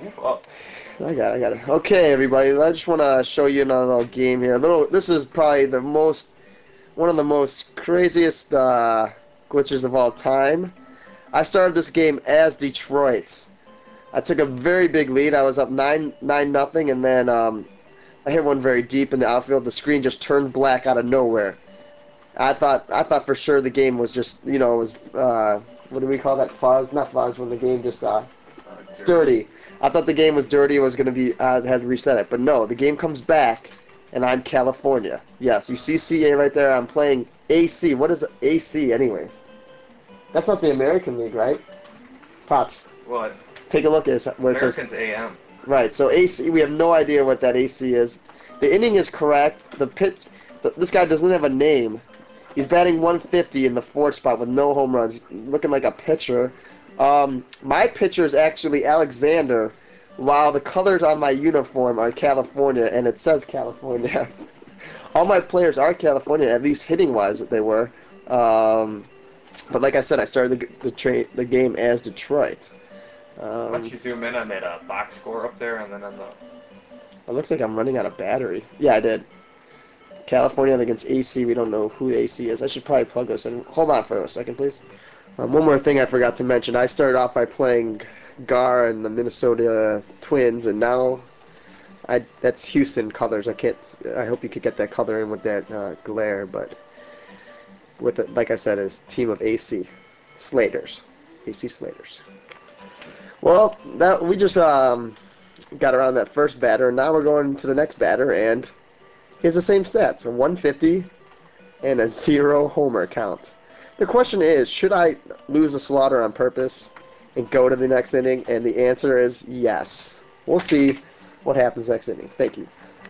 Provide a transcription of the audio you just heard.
Move up. I got it. Okay, everybody. I just want to show you another little game here. This is probably one of the most craziest glitches of all time. I started this game as Detroit. I took a very big lead. I was up nine nothing, and then I hit one very deep in the outfield. The screen just turned black out of nowhere. I thought for sure the game was just it was what do we call that, fuzz? Not fuzz, when the game just it's Dirty. dirty. I thought the game was dirty. It was going to be had to reset it, but no, the game comes back, and I'm California. Yes, you see CA right there. I'm playing AC. What is AC anyways? That's not the American League, right? Pops, What? take a look at it where it says Americans AM. right. So AC, we have no idea what that AC is. The inning is correct. The pitch. This guy doesn't have a name. He's batting 150 in the fourth spot with no home runs, looking like a pitcher. My pitcher is actually Alexander, while the colors on my uniform are California, and it says California. All my players are California, at least hitting wise, they were. Um, but like I said, I started the game as Detroit. Why don't Um, you zoom in on that box score up there and then on the. it looks like I'm running out of battery. Yeah, I did. California against AC. We don't know who AC is. I should probably plug this in. Hold on for a second, please. One more thing I forgot to mention. I started off by playing Gar and the Minnesota Twins, and now that's Houston colors. I can't. I hope you could get that color in with that glare, but with it, like I said, it's team of AC Slaters, AC Slaters. Well, that we just got around that first batter, and now we're going to the next batter, and he has the same stats: a 150 and a zero homer count. The question is, should I lose a slaughter on purpose and go to the next inning? And the answer is yes. We'll see what happens next inning. Thank you.